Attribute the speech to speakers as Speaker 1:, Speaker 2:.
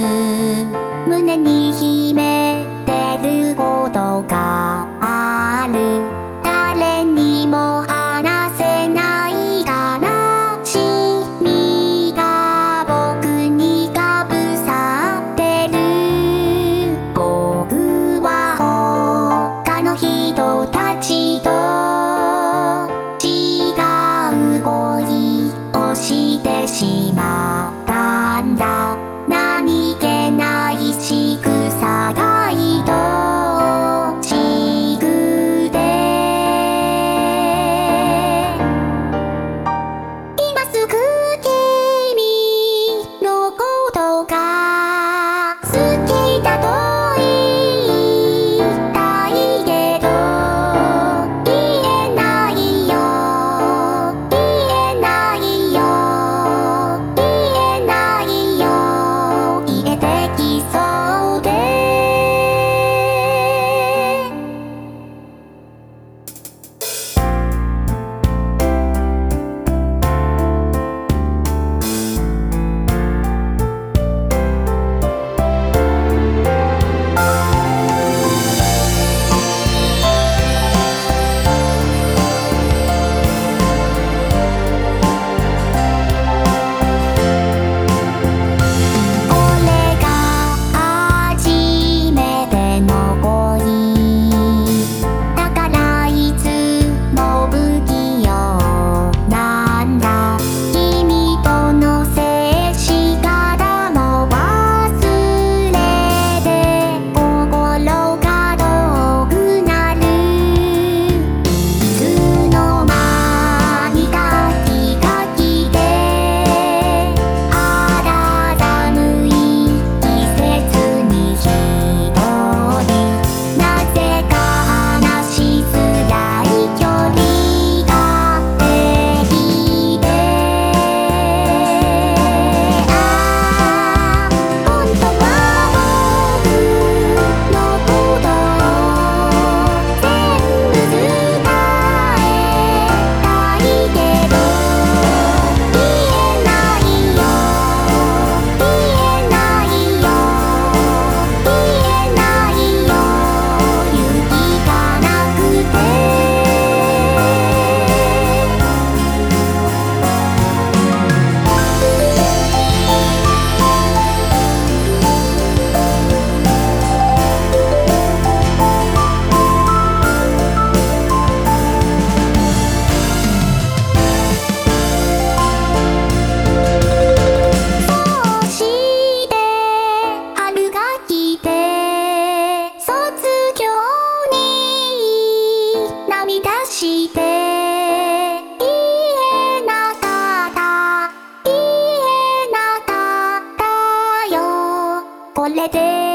Speaker 1: 胸に秘めてることがある。誰にも話せない悲しみが僕にかぶさってる。僕は他の人たちと違う恋をしてしまったんだ。何気ない仕草が愛しくて、今すぐ君のことが好きだと言いたいけど言えないよ、言えないよ、言えないよ、言えてきそうで。して言えなかった、言えなかったよ。これで